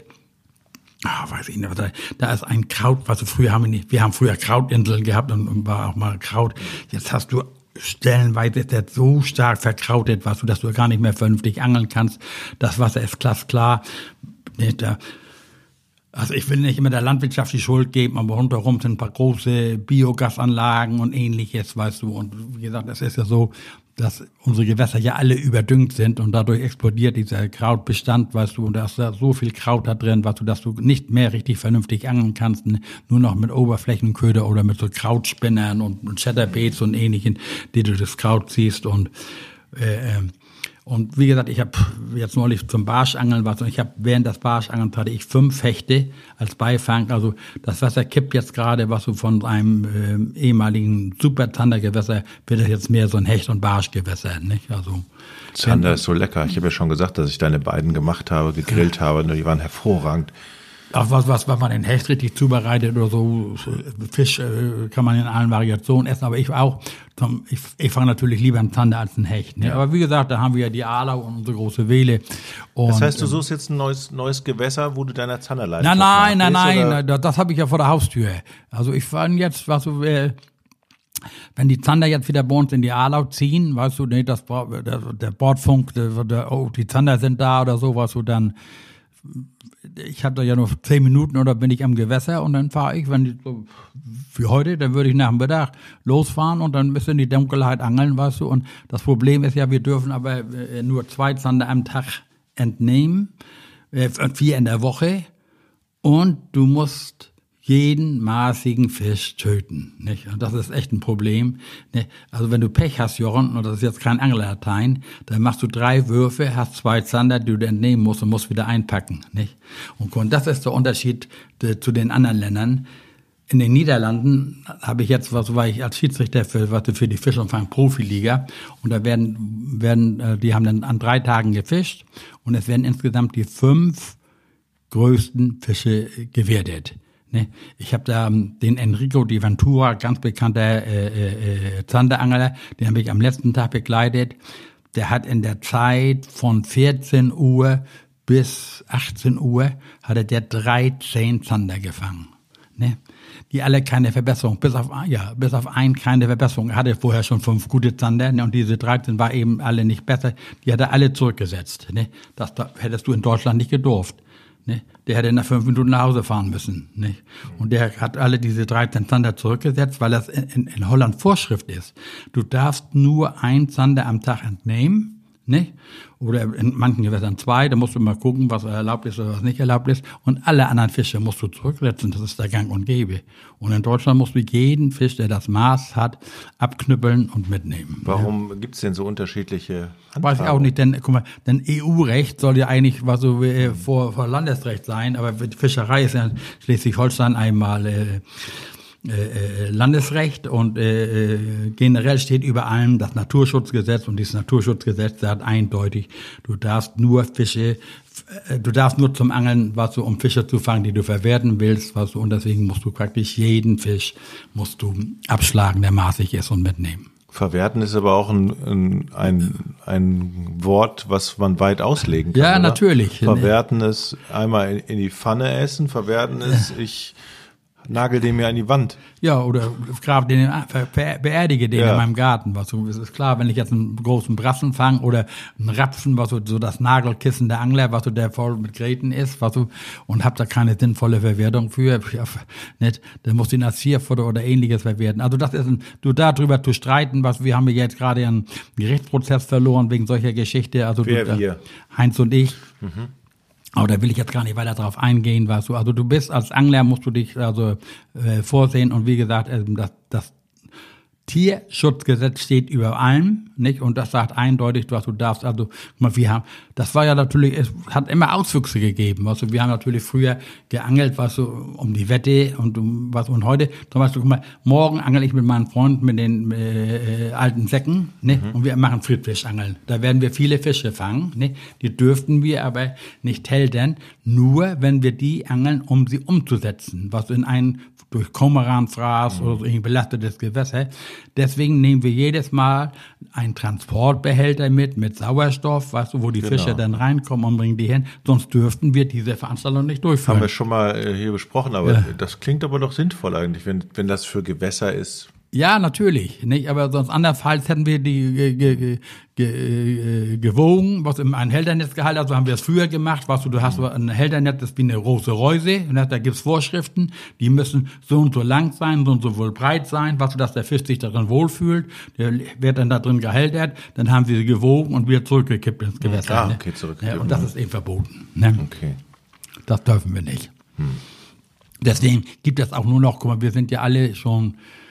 Ah, weiß ich nicht, da, da ist ein Kraut, was du früher haben wir nicht, wir haben früher Krautinseln gehabt und, und war auch mal Kraut. Jetzt hast du stellenweise ist der so stark verkrautet, was du, dass du gar nicht mehr vernünftig angeln kannst. Das Wasser ist glasklar. Also ich will nicht immer der Landwirtschaft die Schuld geben, aber rundherum sind ein paar große Biogasanlagen und ähnliches, weißt du. Und wie gesagt, es ist ja so, dass unsere Gewässer ja alle überdüngt sind und dadurch explodiert dieser Krautbestand, weißt du, und da ist da so viel Kraut da drin, weißt du, dass du nicht mehr richtig vernünftig angeln kannst, nur noch mit Oberflächenköder oder mit so Krautspinnern und, und Chatterbaits und ähnlichen, die du das Kraut ziehst und äh, und wie gesagt, ich habe jetzt neulich zum Barschangeln was und ich habe während des Barschangelns hatte ich fünf Hechte als Beifang. Also das Wasser kippt jetzt gerade, was so von einem äh, ehemaligen Super-Zandergewässer wird das jetzt mehr so ein Hecht- und Barschgewässer, nicht? Also Zander ist so lecker. Ich habe ja schon gesagt, dass ich deine beiden gemacht habe, gegrillt habe. Die waren hervorragend. Auch was, was, wenn man den Hecht richtig zubereitet oder so, Fisch äh, kann man in allen Variationen essen, aber ich auch, zum, ich, ich fange natürlich lieber einen Zander als einen Hecht. Ne? Ja. Aber wie gesagt, da haben wir ja die Alau und unsere große Wehle. Und, das heißt, du suchst jetzt ein neues, neues Gewässer, wo du deiner Zanderleiter Nein, nein, nein, nein, nein, das, das habe ich ja vor der Haustür. Also ich fand jetzt, was so, äh, wenn die Zander jetzt wieder bei uns in die Alau ziehen, weißt du, nee, das, der, der Bordfunk, der, der, oh, die Zander sind da oder so, was du dann, ich habe da ja nur zehn Minuten oder bin ich am Gewässer und dann fahre ich, wenn die so wie heute, dann würde ich nach dem Mittag losfahren und dann bis in die Dunkelheit angeln, weißt du. Und das Problem ist ja, wir dürfen aber nur zwei Zander am Tag entnehmen, vier in der Woche und du musst jeden maßigen Fisch töten, nicht? Und das ist echt ein Problem, nicht? Also wenn du Pech hast, Jochen, und das ist jetzt kein Anglerlatein, dann machst du drei Würfe, hast zwei Zander, die du entnehmen musst und musst wieder einpacken, nicht? Und das ist der Unterschied de, zu den anderen Ländern. In den Niederlanden habe ich jetzt, was war ich als Schiedsrichter für, was für die Fisch- und Fang-Profiliga, und da werden, werden, die haben dann an drei Tagen gefischt und es werden insgesamt die fünf größten Fische gewertet. Ne? Ich habe da den Enrico Di Ventura, ganz bekannter äh, äh, Zanderangler, den habe ich am letzten Tag begleitet. Der hat in der Zeit von vierzehn Uhr bis achtzehn Uhr hatte der dreizehn Zander gefangen. Ne? die alle keine Verbesserung, bis auf, ja, bis auf einen keine Verbesserung. Er hatte vorher schon fünf gute Zander, ne, und diese dreizehn war eben alle nicht besser. Die hat er alle zurückgesetzt, ne. Das, das hättest du in Deutschland nicht gedurft, ne. Der hätte nach fünf Minuten nach Hause fahren müssen, ne. Und der hat alle diese dreizehn Zander zurückgesetzt, weil das in, in, in Holland Vorschrift ist. Du darfst nur ein Zander am Tag entnehmen, ne? Oder in manchen Gewässern zwei, da musst du mal gucken, was erlaubt ist oder was nicht erlaubt ist. Und alle anderen Fische musst du zurücksetzen, das ist der Gang und Gäbe. Und in Deutschland musst du jeden Fisch, der das Maß hat, abknüppeln und mitnehmen. Warum ja. gibt's denn so unterschiedliche Handhabungen? Weiß ich auch nicht, denn guck mal, denn E U-Recht soll ja eigentlich was so äh, vor, vor Landesrecht sein, aber Fischerei ist ja Schleswig-Holstein einmal äh, Äh, Landesrecht und äh, generell steht über allem das Naturschutzgesetz, und dieses Naturschutzgesetz sagt eindeutig, du darfst nur Fische, äh, du darfst nur zum Angeln, was du, um Fische zu fangen, die du verwerten willst, was du, und deswegen musst du praktisch jeden Fisch musst du abschlagen, der maßig ist, und mitnehmen. Verwerten ist aber auch ein, ein, ein, ein Wort, was man weit auslegen kann. Ja, oder? Natürlich. Verwerten ist einmal in, in die Pfanne essen, verwerten ist, ich nagel den mir an die Wand. Ja, oder grab den, ver, beerdige den ja. in meinem Garten. Was so, es ist klar, wenn ich jetzt einen großen Brassen fange oder einen Rapfen, was so, so das Nagelkissen der Angler, was so der voll mit Gräten ist, was so, und hab da keine sinnvolle Verwertung für, ja, nicht, dann muss ich als Vierfutter oder ähnliches verwerten. Also das ist ein, du darüber zu streiten, was wir haben jetzt gerade einen Gerichtsprozess verloren wegen solcher Geschichte. Also Wer du, wir? Heinz und ich. Mhm. Aber da will ich jetzt gar nicht weiter drauf eingehen, was du, also du bist als Angler, musst du dich also äh, vorsehen, und wie gesagt, äh, das, das Tierschutzgesetz steht über allem, nicht? Und das sagt eindeutig, was du darfst. Also, guck mal, wir haben, das war ja natürlich, es hat immer Auswüchse gegeben. Also, wir haben natürlich früher geangelt, was so um die Wette und um was, und heute, zum Beispiel, guck mal, morgen angel ich mit meinen Freunden mit den äh, alten Säcken, ne? Mhm. Und wir machen Friedfischangeln. Da werden wir viele Fische fangen, ne? Die dürften wir aber nicht halten, nur wenn wir die angeln, um sie umzusetzen, was in ein durch Kormoranfraß mhm. oder so ein belastetes Gewässer. Deswegen nehmen wir jedes Mal einen Transportbehälter mit, mit Sauerstoff, weißt du, wo die genau. Fische dann reinkommen und bringen die hin. Sonst dürften wir diese Veranstaltung nicht durchführen. Haben wir schon mal hier besprochen, aber ja. das klingt aber doch sinnvoll eigentlich, wenn, wenn das für Gewässer ist. Ja, natürlich, nicht, aber sonst andernfalls hätten wir die ge, ge, ge, gewogen, was im ein Hälternetz gehalten, also haben wir es früher gemacht, was du, du hast ein Hälternetz, das ist wie eine große Reuse, und da gibt's Vorschriften, die müssen so und so lang sein, so und so wohl breit sein, was du, dass der Fisch sich darin wohlfühlt, der wird dann da drin gehältert, dann haben sie sie gewogen und wieder zurückgekippt ins Gewässer. Ah, okay, zurückgekippt. Ja, und das ist eben verboten. Ne? Okay. Das dürfen wir nicht. Hm. Deswegen gibt es auch nur noch, guck mal, wir sind ja alle schon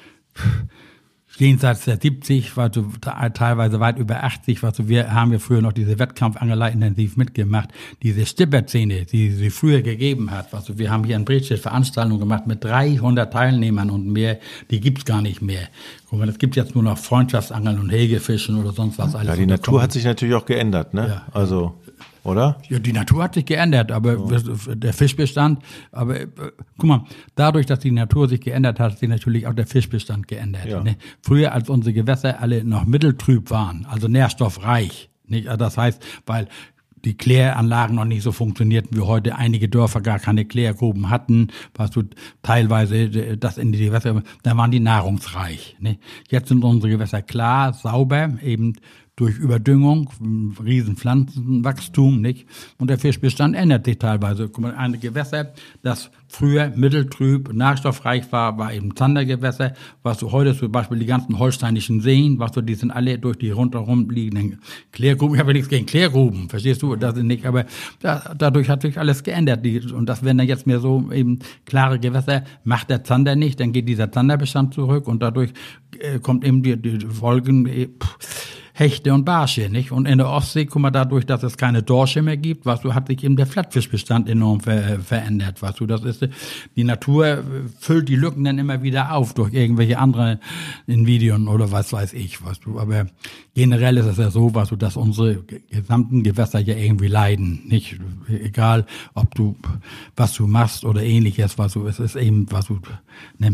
jenseits der siebzig, war so teilweise weit über achtzig, war so, wir haben ja früher noch diese Wettkampfangelei intensiv mitgemacht, diese Stipperszene, die sie früher gegeben hat, also wir haben hier in Bredstedt Veranstaltungen gemacht mit dreihundert Teilnehmern und mehr, die gibt's gar nicht mehr. Guck mal, es gibt jetzt nur noch Freundschaftsangeln und Hegefischen oder sonst was alles. Ja, die Natur hat sich natürlich auch geändert, ne? Ja. Also, oder? Ja, die Natur hat sich geändert, aber so. Der Fischbestand, aber äh, guck mal, dadurch, dass die Natur sich geändert hat, hat sich natürlich auch der Fischbestand geändert. Ja. Ne? Früher, als unsere Gewässer alle noch mitteltrüb waren, also nährstoffreich, nicht? Also das heißt, weil die Kläranlagen noch nicht so funktionierten wie heute, einige Dörfer gar keine Klärgruben hatten, was du teilweise das in die Gewässer, da waren die nahrungsreich. Ne? Jetzt sind unsere Gewässer klar, sauber, eben durch Überdüngung, riesen Pflanzenwachstum, nicht? Und der Fischbestand ändert sich teilweise. Guck mal, ein Gewässer, das früher mitteltrüb, nährstoffreich war, war eben Zandergewässer. Was du heute zum Beispiel die ganzen holsteinischen Seen, was du, die sind alle durch die rundherum liegenden Klärgruben. Ich habe ja nichts gegen Klärgruben, verstehst du? Das sind nicht, aber da, dadurch hat sich alles geändert. Die, und das werden dann jetzt mehr so eben klare Gewässer, macht der Zander nicht, dann geht dieser Zanderbestand zurück und dadurch äh, kommt eben die, die Folgen, äh, pff, Hechte und Barsche, nicht? Und in der Ostsee, guck mal, dadurch, dass es keine Dorsche mehr gibt, weißt du, hat sich eben der Flattfischbestand enorm ver verändert, weißt du, das ist, die Natur füllt die Lücken dann immer wieder auf durch irgendwelche andere Invidien oder was weiß ich, weißt du, aber generell ist es ja so, weißt du, dass unsere gesamten Gewässer ja irgendwie leiden, nicht? Egal, ob du, was du machst oder ähnliches, weißt du, es ist eben, was du, ne?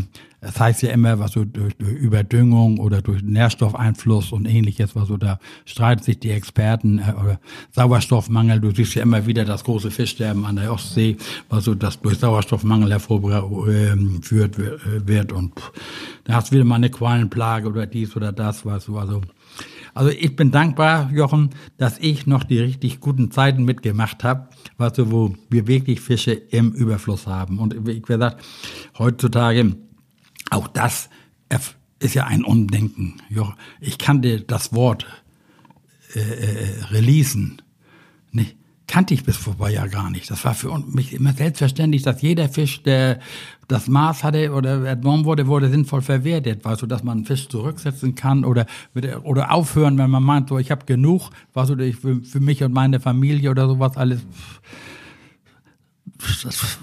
das heißt ja immer, was so durch, durch Überdüngung oder durch Nährstoffeinfluss und ähnliches, was so da streiten sich die Experten äh, oder Sauerstoffmangel. Du siehst ja immer wieder das große Fischsterben an der Ostsee, was so das durch Sauerstoffmangel hervorgeführt äh, wird und pff, da hast du wieder mal eine Quallenplage oder dies oder das, was so also. Also ich bin dankbar, Jochen, dass ich noch die richtig guten Zeiten mitgemacht habe, weißt du, wo wir wirklich Fische im Überfluss haben. Und wie gesagt, heutzutage, auch das ist ja ein Umdenken. Jochen, ich kannte das Wort äh, äh, releasen, nicht? Kannte ich bis vor paar Jahren gar nicht. Das war für mich immer selbstverständlich, dass jeder Fisch, der das Maß hatte oder entnommen wurde, wurde sinnvoll verwertet. War so, dass man einen Fisch zurücksetzen kann oder oder aufhören, wenn man meint, so ich habe genug, war so für, für mich und meine Familie oder sowas alles. Das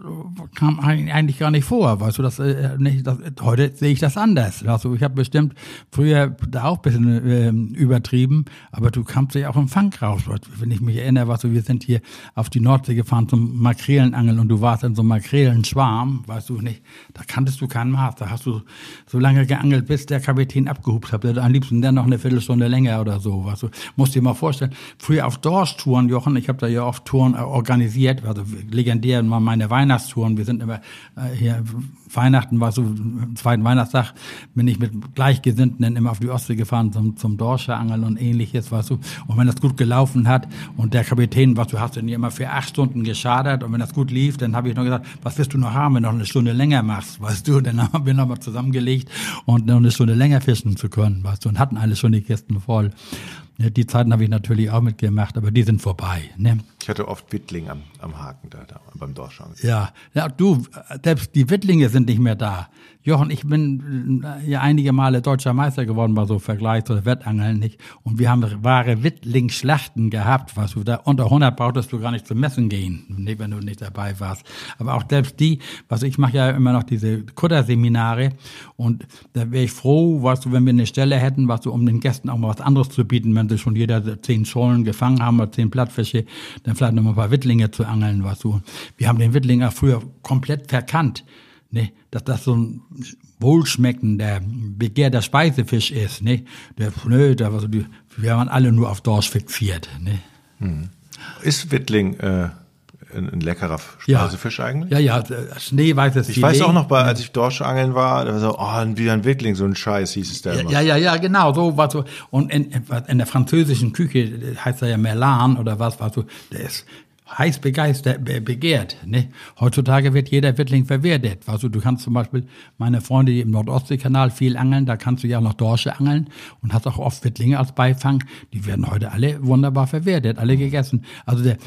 kam eigentlich gar nicht vor, weißt du, das, äh, nicht, das, heute sehe ich das anders. Also ich habe bestimmt früher da auch ein bisschen äh, übertrieben, aber du kamst ja auch im Fang raus. Wenn ich mich erinnere, weißt du, wir sind hier auf die Nordsee gefahren zum Makrelenangeln und du warst in so einem Makrelenschwarm, weißt du nicht, da kanntest du kein Maß. Da hast du so lange geangelt, bis der Kapitän abgehupt hat. Am liebsten dann noch eine Viertelstunde länger oder so, weißt du. Musst dir mal vorstellen, früher auf Dorschtouren, Jochen, ich habe da ja oft Touren organisiert, also legendär mal meine Weihnachtstouren. Wir sind immer äh, hier, Weihnachten war so, am zweiten Weihnachtstag bin ich mit Gleichgesinnten dann immer auf die Ostsee gefahren zum, zum Dorsche-Angeln und ähnliches, weißt du. Und wenn das gut gelaufen hat und der Kapitän, was du hast, dann immer für acht Stunden geschadert und wenn das gut lief, dann habe ich noch gesagt, was willst du noch haben, wenn du noch eine Stunde länger machst, weißt du. Dann haben wir nochmal zusammengelegt und noch eine Stunde länger fischen zu können, weißt du, und hatten alle schon die Kisten voll. Die Zeiten habe ich natürlich auch mitgemacht, aber die sind vorbei. Ne? Ich hatte oft Wittling am, am Haken da, da beim Dorschangeln. Ja, ja, du, selbst die Wittlinge sind nicht mehr da. Jochen, ich bin ja einige Male deutscher Meister geworden bei so Vergleichs- oder Wettangeln, nicht? Und wir haben wahre Wittlingsschlachten gehabt, was du da unter hundert brauchtest du gar nicht zum Messen gehen, nicht, wenn du nicht dabei warst. Aber auch selbst die, was ich mache ja immer noch diese Kutterseminare und da wäre ich froh, weißt du, wenn wir eine Stelle hätten, was du, um den Gästen auch mal was anderes zu bieten, wenn sie schon jeder zehn Schollen gefangen haben oder zehn Plattfische, dann vielleicht noch mal ein paar Wittlinge zu angeln, weißt du. Wir haben den Wittling auch früher komplett verkannt. Ne, dass das so ein wohlschmeckender, begehrter Speisefisch ist, ne? Der, nö, da war so die, wir waren alle nur auf Dorsch fixiert, ne? Hm. Ist Wittling äh, ein, ein leckerer Speisefisch ja. eigentlich? Ja, ja, schneeweißes Ich Filet. weiß auch noch, bei, als ich Dorsch angeln war, da war so, oh, wie ein Wittling, so ein Scheiß hieß es da ja, immer. Ja, ja, ja, genau, so war so. Und in, in der französischen Küche heißt er ja Merlan oder was, war so, der ist heiß begeistert, be- begehrt, ne? Heutzutage wird jeder Wittling verwertet. Also du kannst zum Beispiel, meine Freunde, die im Nordostseekanal viel angeln, da kannst du ja auch noch Dorsche angeln und hast auch oft Wittlinge als Beifang. Die werden heute alle wunderbar verwertet, alle gegessen. Also der,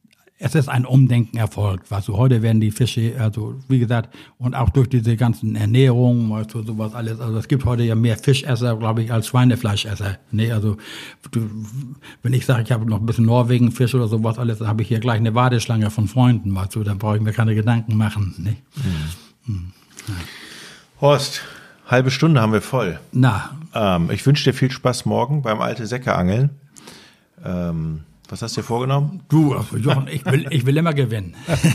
es ist ein Umdenken erfolgt. Also heute werden die Fische, also wie gesagt, und auch durch diese ganzen Ernährungen, weißt du, sowas alles. Also es gibt heute ja mehr Fischesser, glaube ich, als Schweinefleischesser. Nee, also du, wenn ich sage, ich habe noch ein bisschen Norwegenfisch oder sowas alles, dann habe ich hier gleich eine Warteschlange von Freunden, weißt du, dann brauche ich mir keine Gedanken machen. Nee. Mhm. Mhm. Horst, halbe Stunde haben wir voll. Na. Ähm, ich wünsche dir viel Spaß morgen beim Alte Säcke angeln. Ähm, Was hast du dir vorgenommen? Du, Jochen, ich will, ich will immer gewinnen.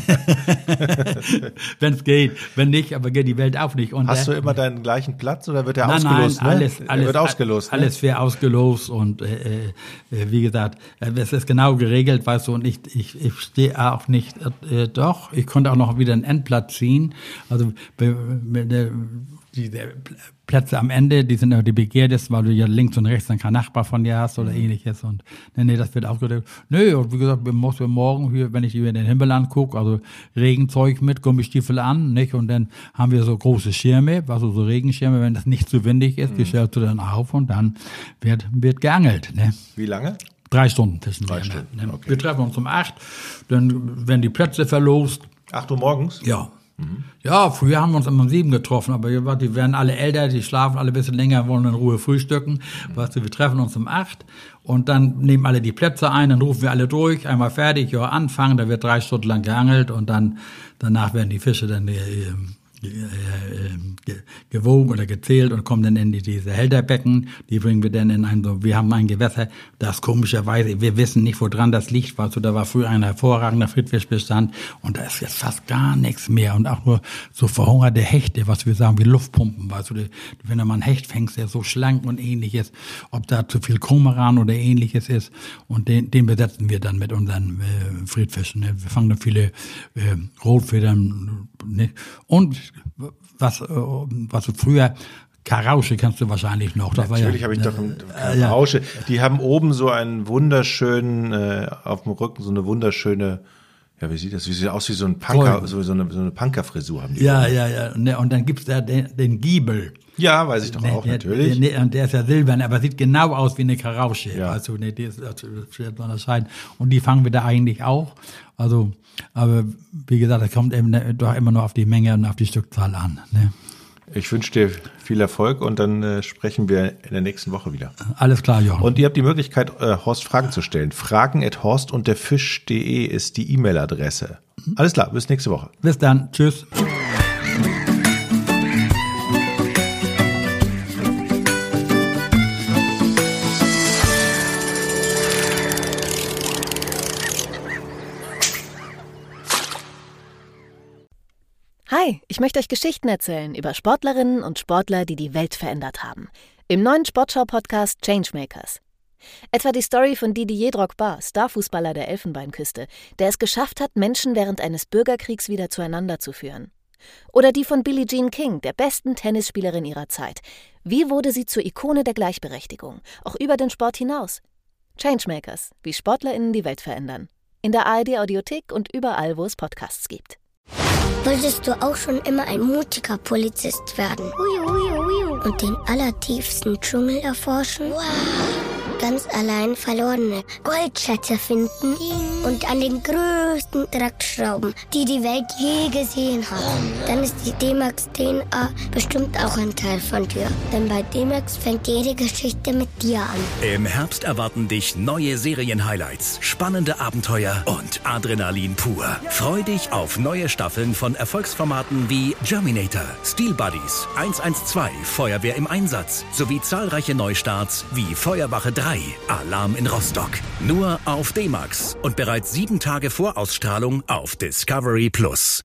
Wenn es geht. Wenn nicht, aber geht die Welt auch nicht. Und hast äh, du immer deinen gleichen Platz oder wird der nein, ausgelost? Nein, alles, ne? alles, wird ausgelost. Alles ne? wäre ausgelost und äh, äh, wie gesagt, es ist genau geregelt, weißt du, und ich, ich, ich stehe auch nicht, äh, doch, ich konnte auch noch wieder einen Endplatz ziehen. Also be, be, de, diese Plätze am Ende, die sind ja die begehrtesten, weil du ja links und rechts dann keinen Nachbar von dir hast oder mhm. ähnliches. Und nee, nee, das wird aufgedeckt. Nö, und wie gesagt, wir müssen morgen hier, wenn ich über den Himmel angucke, also Regenzeug mit, Gummistiefel an, nicht? Und dann haben wir so große Schirme, also so Regenschirme, wenn das nicht zu windig ist, mhm. die stellst du dann auf und dann wird, wird geangelt, ne? Wie lange? Drei Stunden fischen Drei wir. Stunden, Ne? okay. Wir treffen uns um acht, dann werden die Plätze verlost. Acht Uhr morgens? Ja. Mhm. Ja, früher haben wir uns immer um sieben getroffen, aber die werden alle älter, die schlafen alle ein bisschen länger, wollen in Ruhe frühstücken. Mhm. Weißt du, wir treffen uns um acht und dann nehmen alle die Plätze ein, dann rufen wir alle durch, einmal fertig, ja, anfangen, da wird drei Stunden lang geangelt und dann danach werden die Fische dann äh, ge, gewogen oder gezählt und kommen dann in die, diese Hälterbecken. Die bringen wir dann in ein, so, wir haben ein Gewässer, das komischerweise, wir wissen nicht, woran das liegt, weil so, da war früher ein hervorragender Friedfischbestand und da ist jetzt fast gar nichts mehr und auch nur so verhungerte Hechte, was wir sagen, wie Luftpumpen, weißt du, wenn du mal einen Hecht fängst, der so schlank und ähnliches, ob da zu viel Kormoran oder ähnliches ist und den, den besetzen wir dann mit unseren äh, Friedfischen. Ne? Wir fangen da viele äh, Rotfedern, ne? Und was, äh, was du früher, Karausche kennst du wahrscheinlich noch. Das Natürlich war ja, habe ich doch äh, Karausche. Ja. Die haben oben so einen wunderschönen, äh, auf dem Rücken so eine wunderschöne, ja, wie sieht das? Wie sieht aus wie so ein Punker, so, so eine, so eine Punkerfrisur haben die. Ja, ja, ja. Ne, und dann gibt's da den, den Giebel. Ja, weiß ich doch auch, ne, natürlich. Ne, und der ist ja silbern, aber sieht genau aus wie eine Karausche. Ja. Also, ne, die ist, das wird unterscheiden. Und die fangen wir da eigentlich auch. Also, aber wie gesagt, das kommt eben doch immer nur auf die Menge und auf die Stückzahl an. Ne? Ich wünsche dir viel Erfolg und dann äh, sprechen wir in der nächsten Woche wieder. Alles klar, Jochen. Und ihr habt die Möglichkeit, äh, Horst Fragen zu stellen. Fragen at horst und der fisch punkt de ist die E-Mail-Adresse. Alles klar, bis nächste Woche. Bis dann, tschüss. Hi, ich möchte euch Geschichten erzählen über Sportlerinnen und Sportler, die die Welt verändert haben. Im neuen Sportschau-Podcast Changemakers. Etwa die Story von Didier Drogba, Starfußballer der Elfenbeinküste, der es geschafft hat, Menschen während eines Bürgerkriegs wieder zueinander zu führen. Oder die von Billie Jean King, der besten Tennisspielerin ihrer Zeit. Wie wurde sie zur Ikone der Gleichberechtigung, auch über den Sport hinaus? Changemakers, wie SportlerInnen die Welt verändern. In der A R D-Audiothek und überall, wo es Podcasts gibt. Wolltest du auch schon immer ein mutiger Polizist werden? Ui, ui, ui. Und den allertiefsten Dschungel erforschen? Wow. Ganz allein verlorene Goldschätze finden und an den größten Dreck schrauben, die die Welt je gesehen hat. Dann ist die D-Max D N A bestimmt auch ein Teil von dir. Denn bei D-Max fängt jede Geschichte mit dir an. Im Herbst erwarten dich neue Serien-Highlights, spannende Abenteuer und Adrenalin pur. Freu dich auf neue Staffeln von Erfolgsformaten wie Germinator, Steel Buddies, eins eins zwei, Feuerwehr im Einsatz sowie zahlreiche Neustarts wie Feuerwache drei, Alarm in Rostock. Nur auf D-Max und bereits sieben Tage vor Ausstrahlung auf Discovery Plus.